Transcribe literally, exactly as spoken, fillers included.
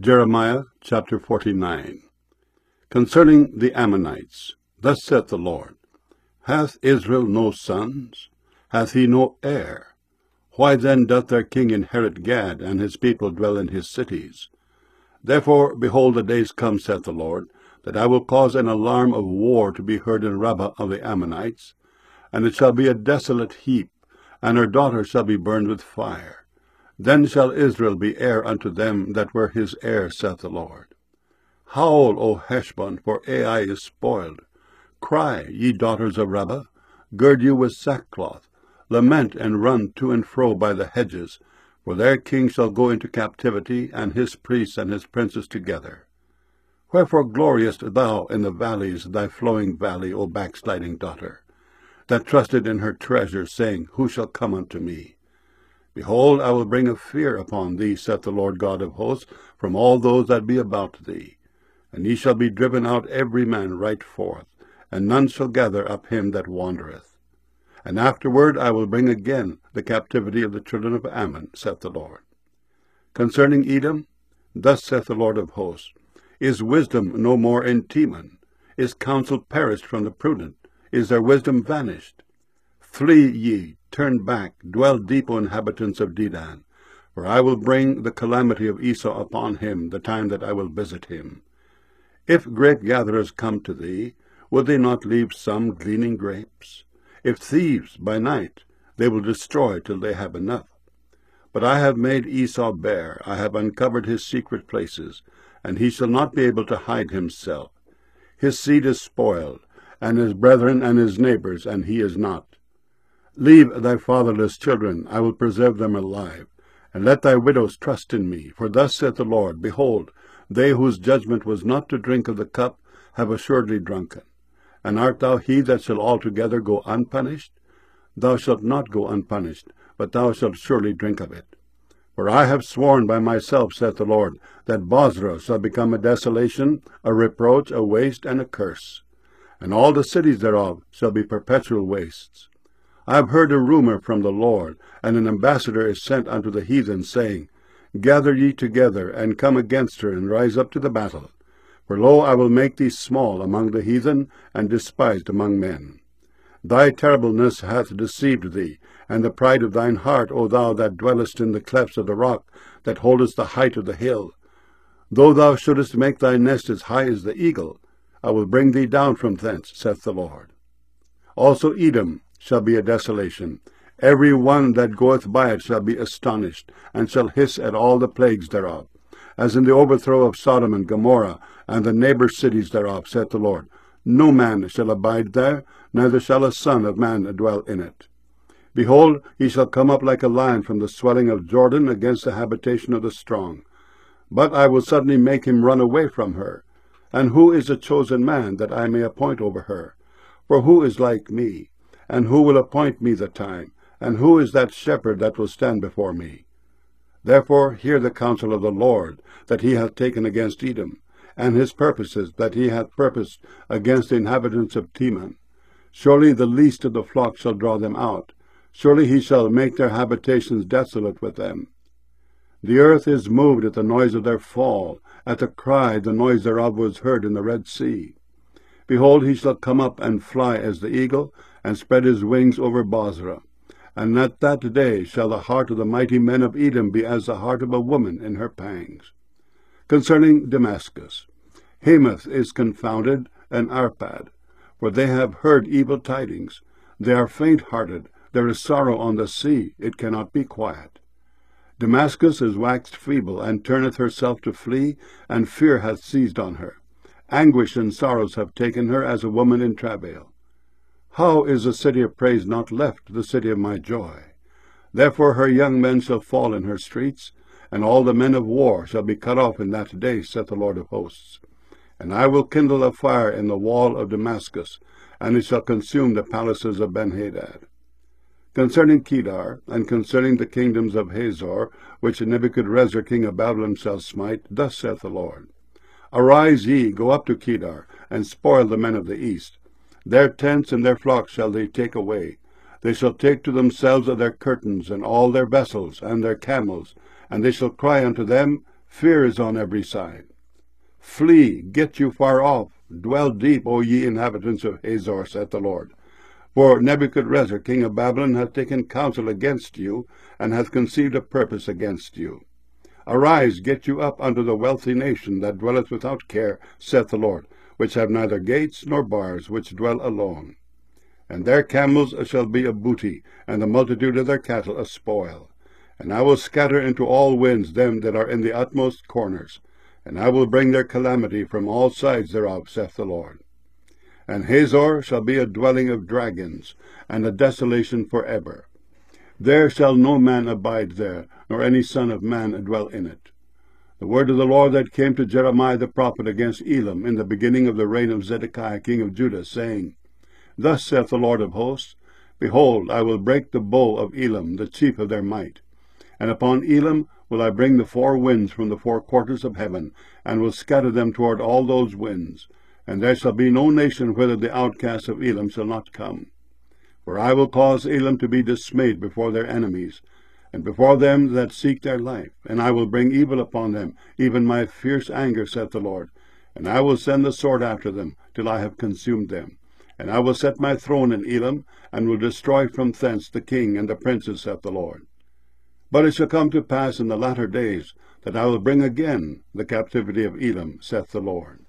Jeremiah chapter forty-nine. Concerning the Ammonites, thus saith the Lord, Hath Israel no sons? Hath he no heir? Why then doth their king inherit Gad, and his people dwell in his cities? Therefore, behold, the days come, saith the Lord, that I will cause an alarm of war to be heard in Rabbah of the Ammonites, and it shall be a desolate heap, and her daughters shall be burned with fire. Then shall Israel be heir unto them that were his heir, saith the Lord. Howl, O Heshbon, for Ai is spoiled. Cry, ye daughters of Rabbah, gird you with sackcloth, lament and run to and fro by the hedges, for their king shall go into captivity, and his priests and his princes together. Wherefore gloriest thou in the valleys, thy flowing valley, O backsliding daughter, that trusted in her treasure, saying, Who shall come unto me? Behold, I will bring a fear upon thee, saith the Lord God of hosts, from all those that be about thee. And ye shall be driven out every man right forth, and none shall gather up him that wandereth. And afterward I will bring again the captivity of the children of Ammon, saith the Lord. Concerning Edom, thus saith the Lord of hosts, Is wisdom no more in Teman? Is counsel perished from the prudent? Is their wisdom vanished? Flee ye, turn back, dwell deep, O inhabitants of Dedan, for I will bring the calamity of Esau upon him, the time that I will visit him. If grape-gatherers come to thee, would they not leave some gleaning grapes? If thieves by night, they will destroy till they have enough. But I have made Esau bare, I have uncovered his secret places, and he shall not be able to hide himself. His seed is spoiled, and his brethren and his neighbors, and he is not. Leave thy fatherless children, I will preserve them alive, and let thy widows trust in me. For thus saith the Lord, Behold, they whose judgment was not to drink of the cup have assuredly drunken. And art thou he that shall altogether go unpunished? Thou shalt not go unpunished, but thou shalt surely drink of it. For I have sworn by myself, saith the Lord, that Bozrah shall become a desolation, a reproach, a waste, and a curse. And all the cities thereof shall be perpetual wastes. I have heard a rumor from the Lord, and an ambassador is sent unto the heathen, saying, Gather ye together, and come against her, and rise up to the battle. For lo, I will make thee small among the heathen, and despised among men. Thy terribleness hath deceived thee, and the pride of thine heart, O thou that dwellest in the clefts of the rock, that holdest the height of the hill. Though thou shouldest make thy nest as high as the eagle, I will bring thee down from thence, saith the Lord. Also Edom shall be a desolation. Every one that goeth by it shall be astonished, and shall hiss at all the plagues thereof, as in the overthrow of Sodom and Gomorrah, and the neighbor cities thereof, saith the Lord. No man shall abide there, neither shall a son of man dwell in it. Behold, he shall come up like a lion from the swelling of Jordan against the habitation of the strong. But I will suddenly make him run away from her. And who is a chosen man, that I may appoint over her? For who is like me? And who will appoint me the time? And who is that shepherd that will stand before me? Therefore hear the counsel of the Lord, that he hath taken against Edom, and his purposes that he hath purposed against the inhabitants of Teman. Surely the least of the flock shall draw them out. Surely he shall make their habitations desolate with them. The earth is moved at the noise of their fall. At the cry the noise thereof was heard in the Red Sea. Behold, he shall come up and fly as the eagle, and spread his wings over Bozrah. And at that day shall the heart of the mighty men of Edom be as the heart of a woman in her pangs. Concerning Damascus, Hamath is confounded, and Arpad, for they have heard evil tidings. They are faint-hearted, there is sorrow on the sea, it cannot be quiet. Damascus is waxed feeble, and turneth herself to flee, and fear hath seized on her. Anguish and sorrows have taken her as a woman in travail. How is the city of praise not left, the city of my joy? Therefore her young men shall fall in her streets, and all the men of war shall be cut off in that day, saith the Lord of hosts. And I will kindle a fire in the wall of Damascus, and it shall consume the palaces of Benhadad. Concerning Kedar, and concerning the kingdoms of Hazor, which Nebuchadrezzar king of Babylon shall smite, thus saith the Lord, Arise ye, go up to Kedar, and spoil the men of the east. Their tents and their flocks shall they take away. They shall take to themselves of their curtains, and all their vessels, and their camels, and they shall cry unto them, Fear is on every side. Flee, get you far off, dwell deep, O ye inhabitants of Hazor, saith the Lord. For Nebuchadrezzar, king of Babylon, hath taken counsel against you, and hath conceived a purpose against you. Arise, get you up unto the wealthy nation that dwelleth without care, saith the Lord, which have neither gates nor bars, which dwell alone. And their camels shall be a booty, and the multitude of their cattle a spoil. And I will scatter into all winds them that are in the utmost corners, and I will bring their calamity from all sides thereof, saith the Lord. And Hazor shall be a dwelling of dragons, and a desolation for ever. There shall no man abide there, nor any son of man dwell in it. The word of the Lord that came to Jeremiah the prophet against Elam in the beginning of the reign of Zedekiah king of Judah, saying, Thus saith the Lord of hosts, Behold, I will break the bow of Elam, the chief of their might. And upon Elam will I bring the four winds from the four quarters of heaven, and will scatter them toward all those winds. And there shall be no nation whither the outcasts of Elam shall not come. For I will cause Elam to be dismayed before their enemies, and before them that seek their life. And I will bring evil upon them, even my fierce anger, saith the Lord. And I will send the sword after them, till I have consumed them. And I will set my throne in Elam, and will destroy from thence the king and the princes, saith the Lord. But it shall come to pass in the latter days, that I will bring again the captivity of Elam, saith the Lord.